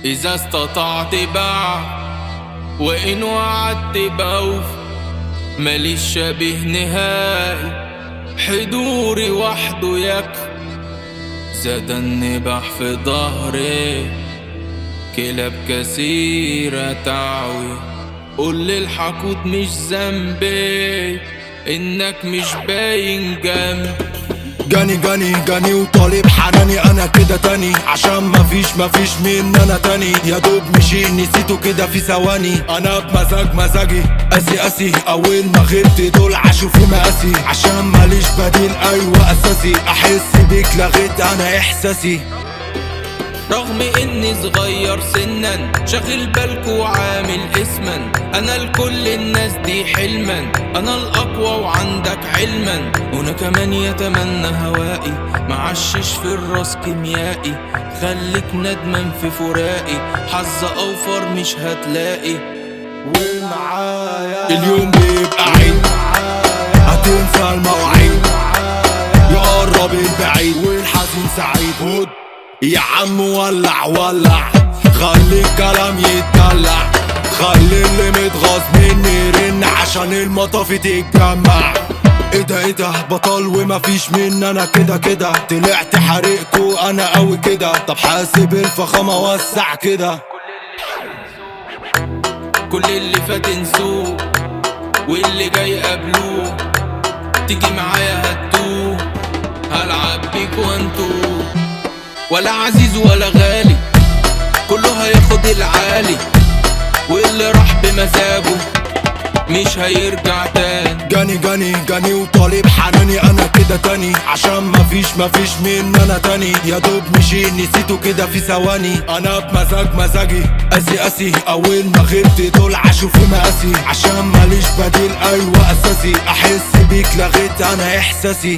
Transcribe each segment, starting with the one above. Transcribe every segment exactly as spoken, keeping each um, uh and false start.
إذا استطعت باع وإن وعدت بوف، ماليش شبيه نهائي، حضوري وحده يكفي. زاد النباح في ظهري، كلاب كثيرة تعوي. قول للحقود مش ذنبي إنك مش باين جنبي. جاني جاني جاني وطالب حناني، انا كده تاني عشان مفيش مفيش من انا تاني. يا دوب مشي نسيته كده في ثواني، انا بمزاج مزاجي قاسي قاسي. اول ما غبت دول عاشوا في مقاسي، عشان ماليش بديل ايوه اساسي. احس بيك لغيت انا احساسي، رغم اني صغير سنا شاغل بالكو وعامل اسما. انا لكل الناس دي حلما، انا الاقوى وعندك علما. وانا كمان يتمنى هوائي، معشش في الراس كيميائي. خليك ندمان في فراقي، حظ اوفر مش هتلاقي. ومعايا اليوم بيبقى عيد، هتنسى المواعيد، يقرب البعيد والحزين سعيد. يا عم ولع ولع، خلي الكلام يتدلع، خلي اللي متغاظ مني يرن عشان المطافي تتجمع. ايه ده ايه ده بطل ومفيش من انا كده كده. طلعت حريقكو انا قوي كده، طب حاسب الفخامة وسع كده. كل اللي فات انسوه واللي جاي قبلوه، تيجي معايا هتوه. هلعب بيك وانتو، ولا عزيز ولا غالي، كله هياخد العالي. واللي راح بمزاجه مش هيرجع تاني. جاني جاني جاني وطالب حناني، انا كده تاني عشان مفيش مفيش من انا تاني. يا دوب مشي نسيته كده في ثواني، انا بمزاج مزاجي قاسي قاسي. اول ما غبت دول عاشوا في مقاسي، عشان ماليش بديل ايوه اساسي. احس بيك لغيت انا احساسي،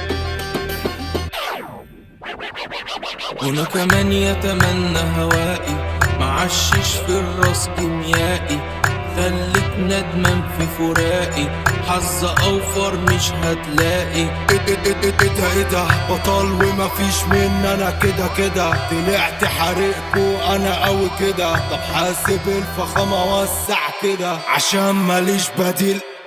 وانا كمان يتمنى هوائي، معشش في الراس كيميائي. خليك ندمان في فراقي، حظ اوفر مش هتلاقي. ايه ايه ايه ايه ده ايه ده بطل ومفيش من انا كده كده. طلعت حريقكو انا قوي كده، طب حاسب الفخامة وسع كده عشان ماليش بديل